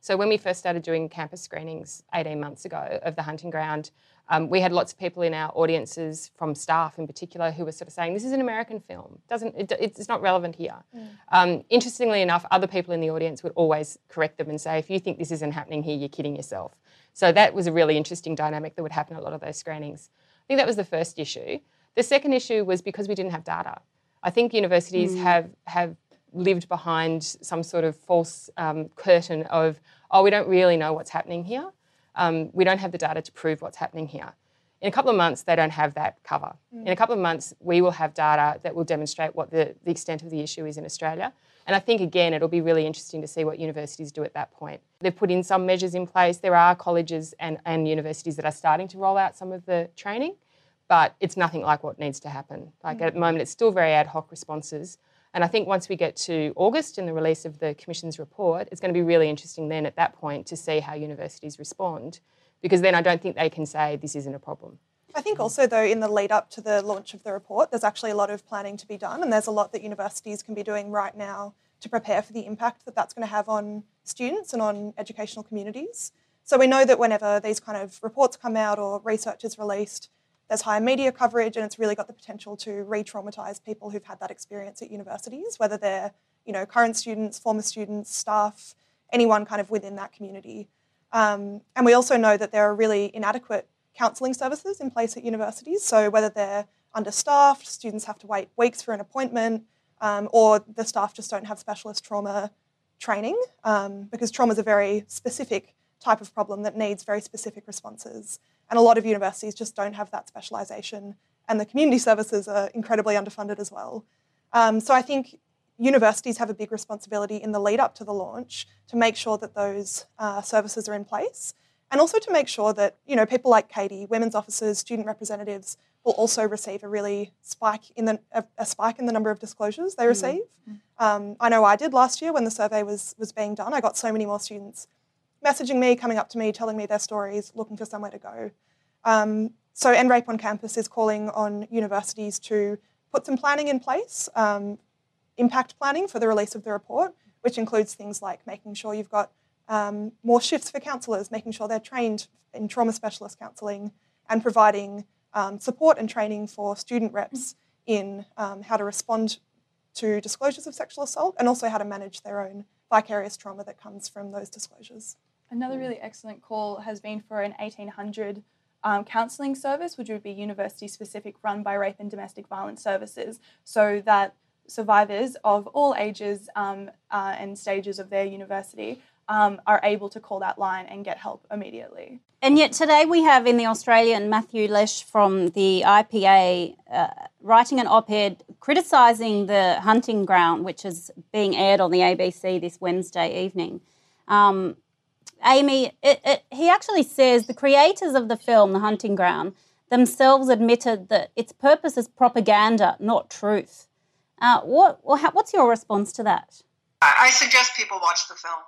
So when we first started doing campus screenings eighteen months ago of the hunting ground, um, we had lots of people in our audiences, from staff in particular, who were sort of saying, this is an American film. Doesn't it, it's not relevant here. Mm. Um, interestingly enough, other people in the audience would always correct them and say, if you think this isn't happening here, you're kidding yourself. So that was a really interesting dynamic that would happen at a lot of those screenings. I think that was the first issue. The second issue was because we didn't have data. I think universities mm. have have lived behind some sort of false um, curtain of, oh, we don't really know what's happening here. Um, we don't have the data to prove what's happening here. In a couple of months, they don't have that cover. Mm. In a couple of months, we will have data that will demonstrate what the, the extent of the issue is in Australia. And I think, again, it'll be really interesting to see what universities do at that point. They've put in some measures in place. There are colleges and, and universities that are starting to roll out some of the training, but it's nothing like what needs to happen. Like mm. at the moment, it's still very ad hoc responses. And I think once we get to August and the release of the Commission's report, it's going to be really interesting then at that point to see how universities respond, because then I don't think they can say this isn't a problem. I think also, though, in the lead up to the launch of the report, there's actually a lot of planning to be done, and there's a lot that universities can be doing right now to prepare for the impact that that's going to have on students and on educational communities. So we know that whenever these kind of reports come out or research is released, there's higher media coverage, and it's really got the potential to re-traumatise people who've had that experience at universities, whether they're, you know, current students, former students, staff, anyone kind of within that community. Um, and we also know that there are really inadequate counselling services in place at universities. So whether they're understaffed, students have to wait weeks for an appointment, um, or the staff just don't have specialist trauma training, um, because trauma is a very specific type of problem that needs very specific responses. And a lot of universities just don't have that specialisation, and the community services are incredibly underfunded as well. Um, so I think universities have a big responsibility in the lead up to the launch to make sure that those uh, services are in place, and also to make sure that, you know, people like Katie, women's officers, student representatives will also receive a really spike in the a, a spike in the number of disclosures they receive. Mm-hmm. Um, I know I did last year when the survey was was being done. I got so many more students messaging me, coming up to me, telling me their stories, looking for somewhere to go. Um, so End Rape on Campus is calling on universities to put some planning in place, um, impact planning for the release of the report, which includes things like making sure you've got um, more shifts for counsellors, making sure they're trained in trauma specialist counselling, and providing um, support and training for student reps in um, how to respond to disclosures of sexual assault, and also how to manage their own vicarious trauma that comes from those disclosures. Another really excellent call has been for an eighteen hundred um, counselling service, which would be university-specific, run by Rape and Domestic Violence Services, so that survivors of all ages um, uh, and stages of their university um, are able to call that line and get help immediately. And yet today we have in The Australian Matthew Lesh from the I P A uh, writing an op-ed criticising the hunting ground, which is being aired on the A B C this Wednesday evening. Um, Amy, it, it, he actually says the creators of the film, The Hunting Ground, themselves admitted that its purpose is propaganda, not truth. Uh, what, what's your response to that? I suggest people watch the film.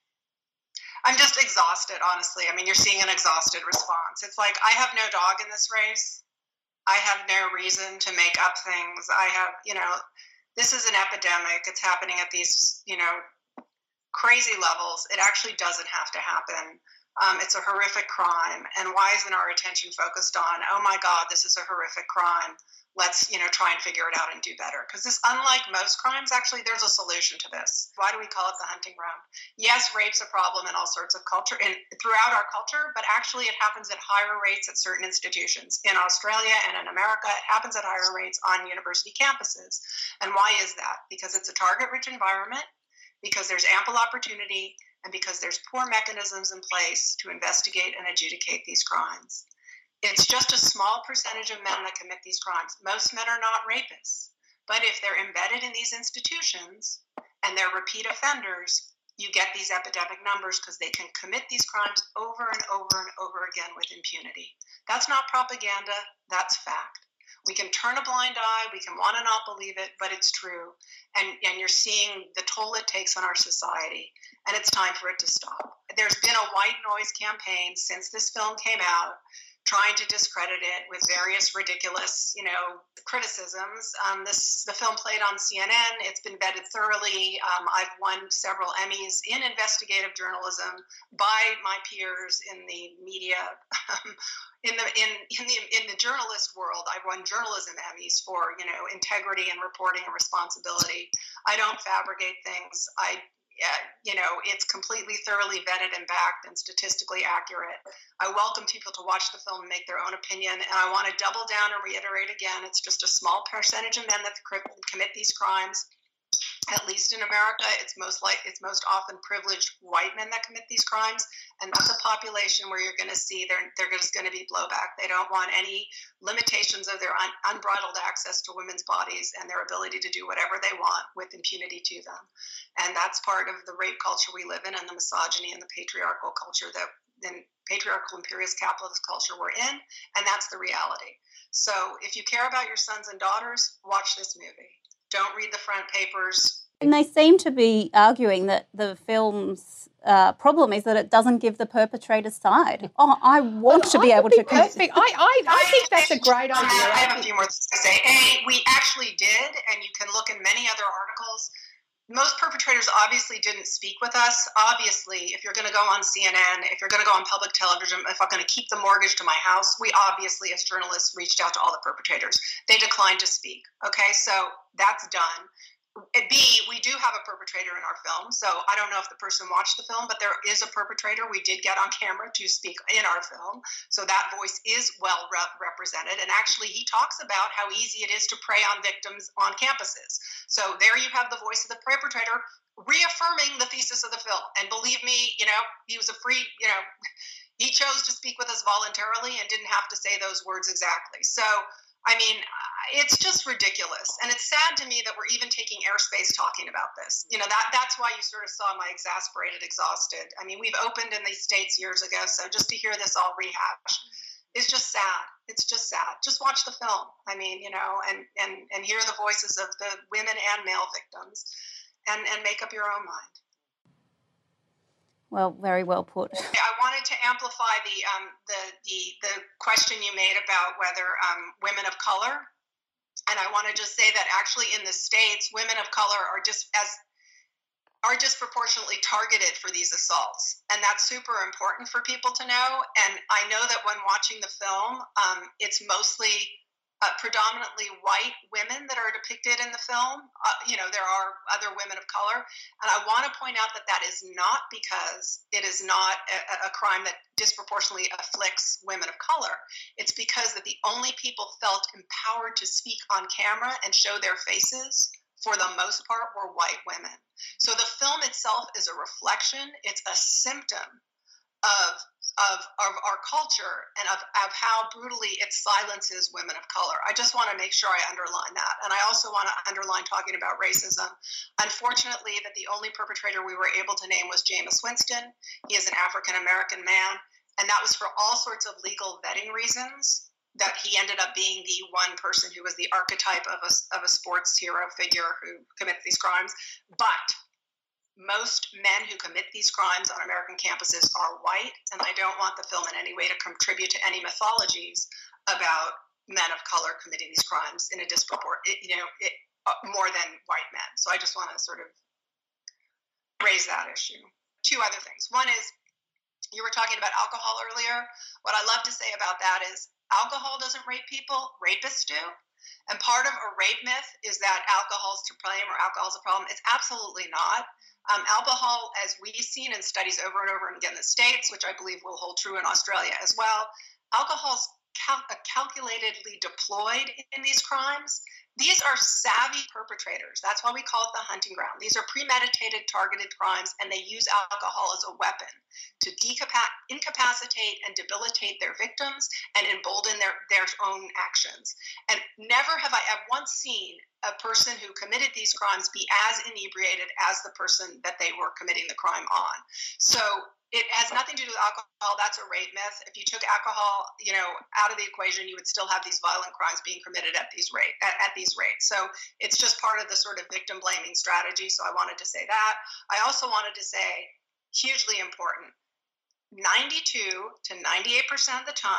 I'm just exhausted, honestly. I mean, you're seeing an exhausted response. It's like, I have no dog in this race. I have no reason to make up things. I have, you know, this is an epidemic. It's happening at these, you know, crazy levels. It actually doesn't have to happen. Um, it's a horrific crime. And why isn't our attention focused on, oh my God, this is a horrific crime. Let's, you know, try and figure it out and do better. Because this, unlike most crimes, actually, there's a solution to this. Why do we call it the hunting ground? Yes, rape's a problem in all sorts of culture, and throughout our culture, but actually it happens at higher rates at certain institutions. In Australia and in America, it happens at higher rates on university campuses. And why is that? Because it's a target-rich environment, because there's ample opportunity, and because there's poor mechanisms in place to investigate and adjudicate these crimes. It's just a small percentage of men that commit these crimes. Most men are not rapists. But if they're embedded in these institutions and they're repeat offenders, you get these epidemic numbers because they can commit these crimes over and over and over again with impunity. That's not propaganda, that's fact. We can turn a blind eye, we can want to not believe it, but it's true. And, and you're seeing the toll it takes on our society, and it's time for it to stop. There's been a white noise campaign since this film came out trying to discredit it with various ridiculous, you know, criticisms. Um, this the film played on C N N. It's been vetted thoroughly. Um, I've won several Emmys in investigative journalism by my peers in the media. in the in in the in the journalist world, I've won journalism Emmys for, you know, integrity and reporting and responsibility. I don't fabricate things. I Uh, you know, it's completely thoroughly vetted and backed and statistically accurate. I welcome people to watch the film and make their own opinion. And I want to double down and reiterate again, it's just a small percentage of men that commit these crimes. At least in America, it's most like it's most often privileged white men that commit these crimes, and that's a population where you're going to see there there's just going to be blowback. They don't want any limitations of their un, unbridled access to women's bodies and their ability to do whatever they want with impunity to them, and that's part of the rape culture we live in, and the misogyny and the patriarchal culture that then patriarchal imperialist capitalist culture we're in, and that's the reality. So if you care about your sons and daughters, watch this movie. Don't read the front papers. And they seem to be arguing that the film's uh, problem is that it doesn't give the perpetrator's side. Oh, I want well, to be I able to... Perfect. I, I, I think that's a great um, idea. I have a few more things to say. A, we actually did, and you can look in many other articles. Most perpetrators obviously didn't speak with us. Obviously, if you're going to go on C N N, if you're going to go on public television, if I'm going to keep the mortgage to my house, we obviously, as journalists, reached out to all the perpetrators. They declined to speak. Okay, so that's done. B, we do have a perpetrator in our film, so I don't know if the person watched the film, but there is a perpetrator we did get on camera to speak in our film, so that voice is well re- represented, and actually he talks about how easy it is to prey on victims on campuses. So there you have the voice of the perpetrator reaffirming the thesis of the film, and believe me, you know, he was a free, you know, he chose to speak with us voluntarily and didn't have to say those words exactly. So I mean, it's just ridiculous. And it's sad to me that we're even taking airspace talking about this. You know, that that's why you sort of saw my exasperated, exhausted. I mean, we've opened in these states years ago, so just to hear this all rehash is just sad. It's just sad. Just watch the film. I mean, you know, and, and, and hear the voices of the women and male victims and, and make up your own mind. Well, very well put. I wanted to amplify the um, the, the the question you made about whether um, women of color, and I want to just say that actually in the States, women of color are just as are disproportionately targeted for these assaults, and that's super important for people to know. And I know that when watching the film, um, it's mostly Uh, predominantly white women that are depicted in the film. Uh, you know, there are other women of color. And I want to point out that that is not because it is not a, a crime that disproportionately afflicts women of color. It's because that the only people felt empowered to speak on camera and show their faces, for the most part, were white women. So the film itself is a reflection. It's a symptom of Of, of our culture and of, of how brutally it silences women of color. I just want to make sure I underline that. And I also want to underline talking about racism. Unfortunately, that the only perpetrator we were able to name was Jameis Winston. He is an African-American man, and that was for all sorts of legal vetting reasons, that he ended up being the one person who was the archetype of a, of a sports hero figure who commits these crimes. But most men who commit these crimes on American campuses are white, and I don't want the film in any way to contribute to any mythologies about men of color committing these crimes in a disproportionate, you know, it, uh, more than white men. So I just want to sort of raise that issue. Two other things. One is, you were talking about alcohol earlier. What I love to say about that is alcohol doesn't rape people, rapists do. And part of a rape myth is that alcohol is to blame or alcohol is a problem. It's absolutely not. Um, alcohol, as we've seen in studies over and over and again in the States, which I believe will hold true in Australia as well, alcohol is cal- calculatedly deployed in these crimes. These are savvy perpetrators. That's why we call it the hunting ground. These are premeditated, targeted crimes, and they use alcohol as a weapon to decapa- incapacitate and debilitate their victims and embolden their, their own actions. And never have I ever once seen a person who committed these crimes be as inebriated as the person that they were committing the crime on. So it has nothing to do with alcohol. That's a rape myth. If you took alcohol, you know, out of the equation, you would still have these violent crimes being committed at these rate at, at these rates. So it's just part of the sort of victim blaming strategy. So I wanted to say that. I also wanted to say, hugely important, ninety-two to ninety-eight percent of the time,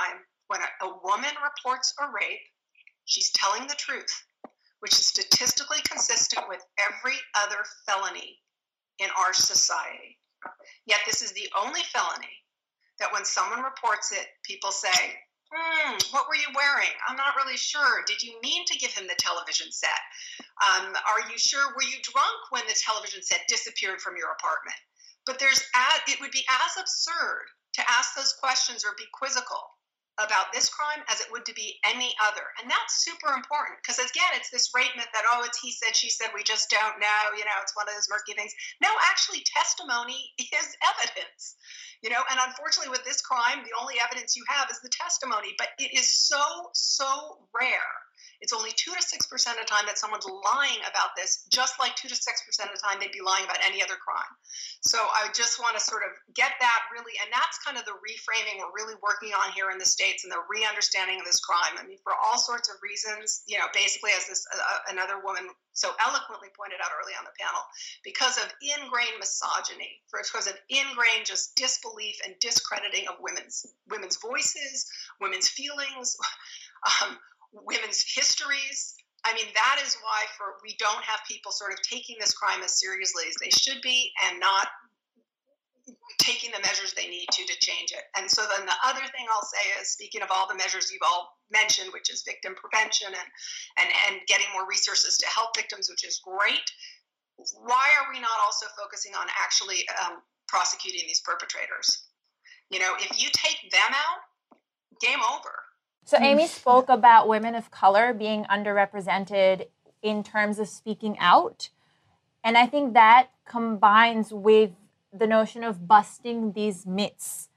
when a, a woman reports a rape, she's telling the truth, which is statistically consistent with every other felony in our society. Yet this is the only felony that when someone reports it, people say, Hmm, what were you wearing? I'm not really sure. Did you mean to give him the television set? Um, are you sure? Were you drunk when the television set disappeared from your apartment? But there's, as, it would be as absurd to ask those questions or be quizzical about this crime as it would to be any other. And that's super important because, again, it's this rape myth that, oh, it's he said, she said, we just don't know. You know, it's one of those murky things. No, actually, testimony is evidence. You know, and unfortunately with this crime, the only evidence you have is the testimony, but it is so, so rare. It's only two to six percent of the time that someone's lying about this, just like two to six percent of the time they'd be lying about any other crime. So I just want to sort of get that really, and that's kind of the reframing we're really working on here in the States and the re-understanding of this crime. I mean, for all sorts of reasons, you know, basically as this uh, another woman so eloquently pointed out early on the panel, because of ingrained misogyny, because of ingrained just disbelief and discrediting of women's women's voices, women's feelings, um, women's histories. I mean, that is why for we don't have people sort of taking this crime as seriously as they should be and not taking the measures they need to to change it. And so then the other thing I'll say is, speaking of all the measures you've all mentioned, which is victim prevention and, and, and getting more resources to help victims, which is great, why are we not also focusing on actually um, prosecuting these perpetrators? You know, if you take them out, game over. So Amy spoke about women of color being underrepresented in terms of speaking out. And I think that combines with the notion of busting these myths.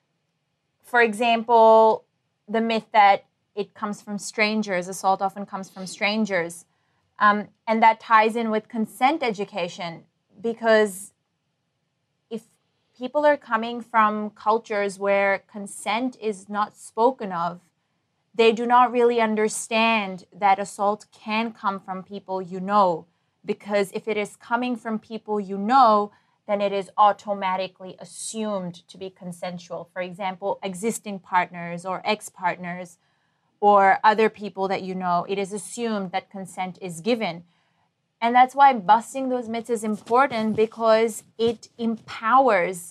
For example, the myth that it comes from strangers, assault often comes from strangers. Um, and that ties in with consent education, because if people are coming from cultures where consent is not spoken of, they do not really understand that assault can come from people you know, because if it is coming from people you know, then it is automatically assumed to be consensual. For example, existing partners or ex-partners or other people that you know, it is assumed that consent is given. And that's why busting those myths is important, because it empowers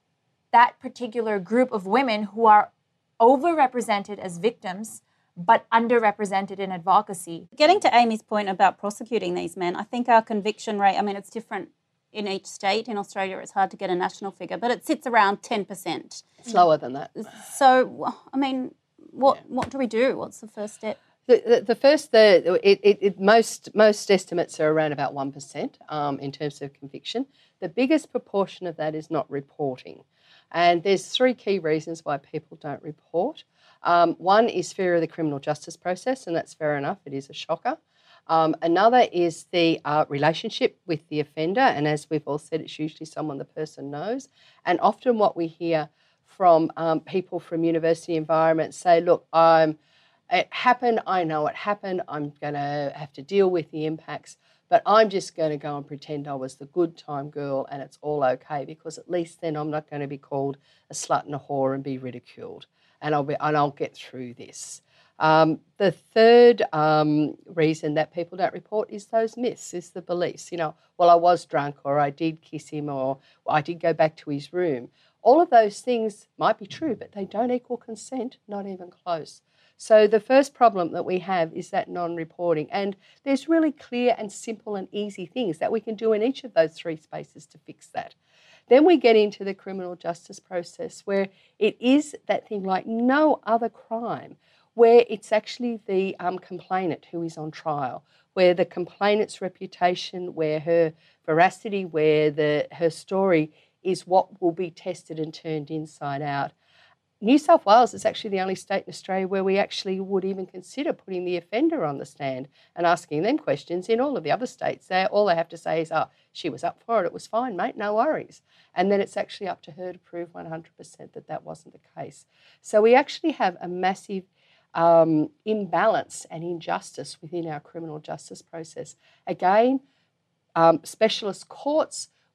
that particular group of women who are overrepresented as victims, but underrepresented in advocacy. Getting to Amy's point about prosecuting these men, I think our conviction rate, I mean, it's different in each state. In Australia, it's hard to get a national figure, but it sits around ten percent. It's lower than that. So, I mean, what yeah. what do we do? What's the first step? The, the, the first, the it, it, it, most most estimates are around about one percent um, in terms of conviction. The biggest proportion of that is not reporting. And there's three key reasons why people don't report. Um, one is fear of the criminal justice process, and that's fair enough. It is a shocker. Um, another is the uh, relationship with the offender, and as we've all said, it's usually someone the person knows. And often what we hear from um, people from university environments say, look, I'm, it happened, I know it happened, I'm going to have to deal with the impacts, but I'm just going to go and pretend I was the good time girl and it's all okay, because at least then I'm not going to be called a slut and a whore and be ridiculed, and I'll, be, and I'll get through this. Um, the third um, reason that people don't report is those myths, is the beliefs. You know, well, I was drunk, or I did kiss him, or I did go back to his room. All of those things might be true, but they don't equal consent, not even close. So the first problem that we have is that non-reporting. And there's really clear and simple and easy things that we can do in each of those three spaces to fix that. Then we get into the criminal justice process, where it is that thing like no other crime, where it's actually the um, complainant who is on trial, where the complainant's reputation, where her veracity, where the her story is what will be tested and turned inside out. New South Wales is actually the only state in Australia where we actually would even consider putting the offender on the stand and asking them questions. In all of the other states, they all they have to say is, oh, she was up for it, it was fine, mate, no worries. And then it's actually up to her to prove one hundred percent that that wasn't the case. So we actually have a massive um, imbalance and injustice within our criminal justice process. Again, um, specialist courts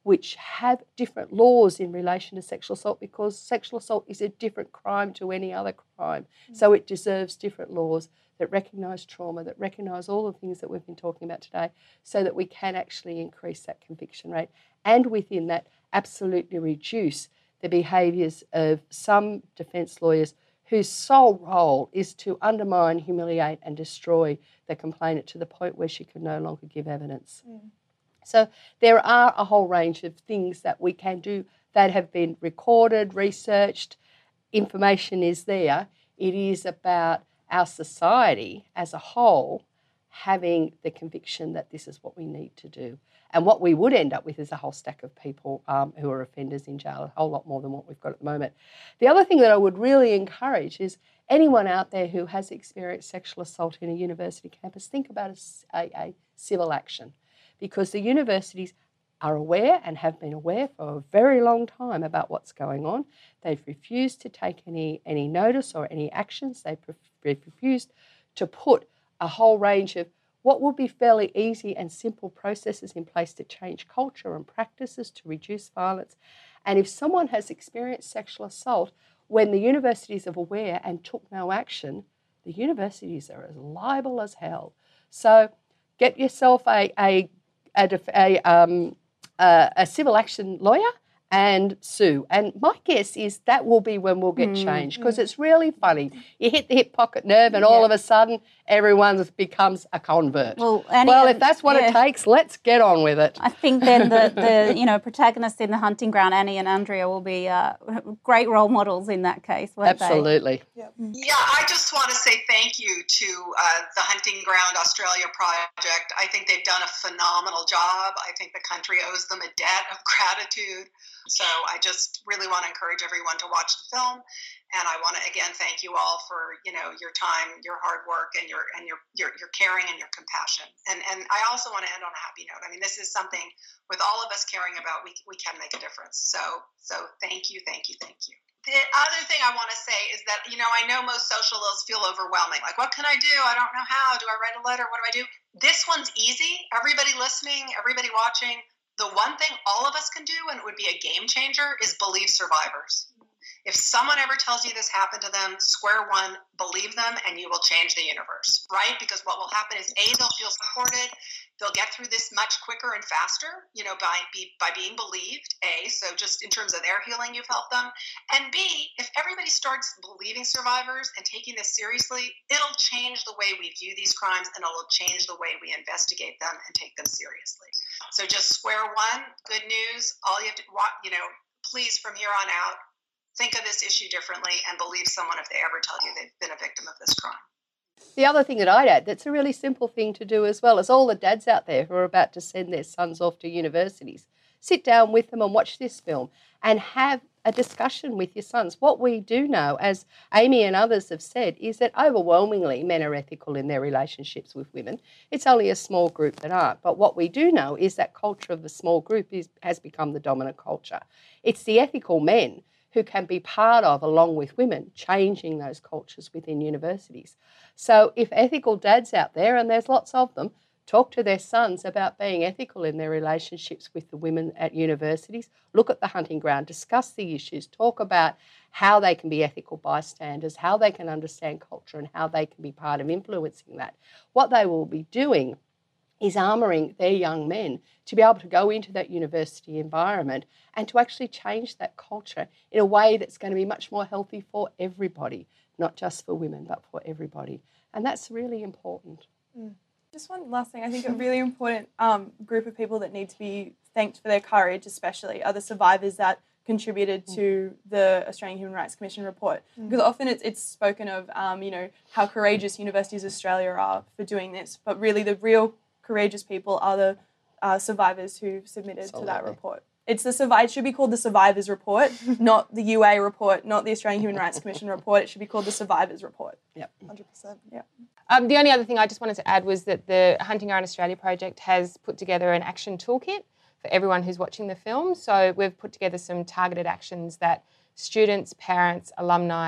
which have different laws in relation to sexual assault, because sexual assault is a different crime to any other crime. Mm. So it deserves different laws that recognise trauma, that recognise all the things that we've been talking about today, so that we can actually increase that conviction rate, and within that absolutely reduce the behaviours of some defence lawyers whose sole role is to undermine, humiliate and destroy the complainant to the point where she can no longer give evidence. Mm. So there are a whole range of things that we can do that have been recorded, researched, information is there. It is about our society as a whole having the conviction that this is what we need to do. And what we would end up with is a whole stack of people um, who are offenders in jail, a whole lot more than what we've got at the moment. The other thing that I would really encourage is anyone out there who has experienced sexual assault in a university campus, think about a, a, a civil action, because the universities are aware and have been aware for a very long time about what's going on. They've refused to take any, any notice or any actions. They've refused to put a whole range of what would be fairly easy and simple processes in place to change culture and practices to reduce violence. And if someone has experienced sexual assault, when the universities are aware and took no action, the universities are as liable as hell. So get yourself a a a, a, um, a, a civil action lawyer and sue. And my guess is that will be when we'll get mm. change, because mm. it's really funny. You hit the hip pocket nerve and yeah. all of a sudden everyone becomes a convert. Well, Annie, well if that's what yeah. it takes, let's get on with it. I think then the, the you know protagonists in The Hunting Ground, Annie and Andrea, will be uh, great role models in that case, won't Absolutely. they? Yeah. yeah, I just want to say thank you to uh, the Hunting Ground Australia project. I think they've done a phenomenal job. I think the country owes them a debt of gratitude. So I just really want to encourage everyone to watch the film, and I want to again thank you all for you know your time, your hard work, and your and your your, your caring and your compassion. And and I also want to end on a happy note. I mean, this is something with all of us caring about, we we can make a difference. So so thank you, thank you, thank you. The other thing I want to say is that, you know, I know most social ills feel overwhelming. Like, what can I do? I don't know how. Do I write a letter? What do I do? This one's easy. Everybody listening, everybody watching. The one thing all of us can do, and it would be a game changer, is believe survivors. If someone ever tells you this happened to them, square one, believe them, and you will change the universe, right? Because what will happen is, A, they'll feel supported. They'll get through this much quicker and faster, you know, by be, by being believed, A, so just in terms of their healing, you've helped them. And B, if everybody starts believing survivors and taking this seriously, it'll change the way we view these crimes, and it'll change the way we investigate them and take them seriously. So just square one, good news. All you have to, you know, please from here on out, think of this issue differently and believe someone if they ever tell you they've been a victim of this crime. The other thing that I'd add, that's a really simple thing to do as well, is all the dads out there who are about to send their sons off to universities, sit down with them and watch this film and have a discussion with your sons. What we do know, as Amy and others have said, is that overwhelmingly men are ethical in their relationships with women. It's only a small group that aren't. But what we do know is that culture of the small group is, has become the dominant culture. It's the ethical men who can be part of, along with women, changing those cultures within universities. So if ethical dads out there, and there's lots of them, talk to their sons about being ethical in their relationships with the women at universities, look at The Hunting Ground, discuss the issues, talk about how they can be ethical bystanders, how they can understand culture and how they can be part of influencing that. What they will be doing is armouring their young men to be able to go into that university environment and to actually change that culture in a way that's going to be much more healthy for everybody, not just for women, but for everybody. And that's really important. Mm. Just one last thing. I think a really important um, group of people that need to be thanked for their courage, especially, are the survivors that contributed to the Australian Human Rights Commission report. Mm. Because often it's, it's spoken of, um, you know, how courageous Universities of Australia are for doing this, but really the real courageous people are the uh, survivors who submitted Absolutely. to that report. It's the survive. It should be called the Survivors Report, not the U A report, not the Australian Human Rights Commission report. It should be called the Survivors Report. Yep, one hundred percent. Yeah. Um, the only other thing I just wanted to add was that the Hunting Ground Australia project has put together an action toolkit for everyone who's watching the film. So we've put together some targeted actions that students, parents, alumni,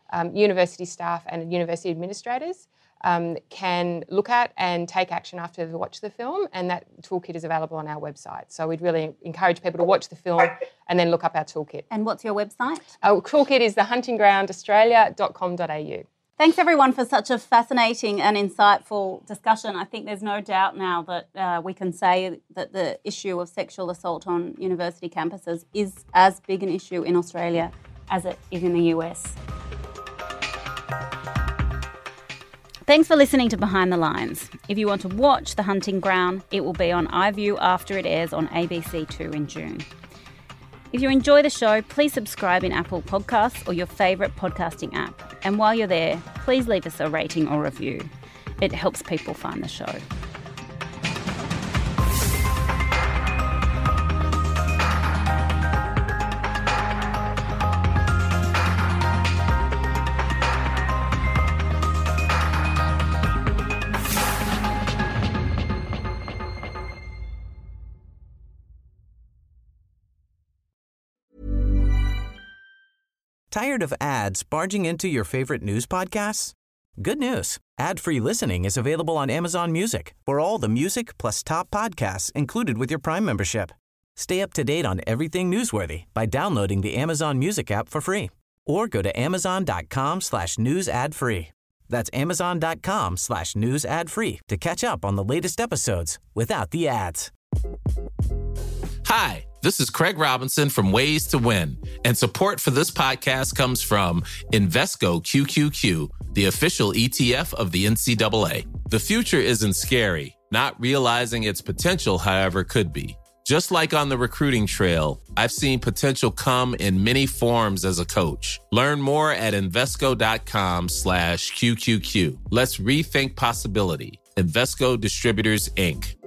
um, university staff and university administrators um, can look at and take action after they watch the film, and that toolkit is available on our website. So we'd really encourage people to watch the film and then look up our toolkit. And what's your website? Our toolkit is the hunting ground australia dot com dot a u. Thanks, everyone, for such a fascinating and insightful discussion. I think there's no doubt now that uh, we can say that the issue of sexual assault on university campuses is as big an issue in Australia as it is in the U S. Thanks for listening to Behind the Lines. If you want to watch The Hunting Ground, it will be on iView after it airs on A B C two in June. If you enjoy the show, please subscribe in Apple Podcasts or your favourite podcasting app. And while you're there, please leave us a rating or review. It helps people find the show. Tired of ads barging into your favorite news podcasts? Good news. Ad-free listening is available on Amazon Music for all the music plus top podcasts included with your Prime membership. Stay up to date on everything newsworthy by downloading the Amazon Music app for free or go to amazon.com slash news ad free. That's amazon.com slash news ad free to catch up on the latest episodes without the ads. Hi, this is Craig Robinson from Ways to Win, and support for this podcast comes from Invesco Q Q Q, the official E T F of the N C double A. The future isn't scary. Not realizing its potential, however, could be. Just like on the recruiting trail, I've seen potential come in many forms as a coach. Learn more at Invesco.com slash QQQ. Let's rethink possibility. Invesco Distributors, Incorporated.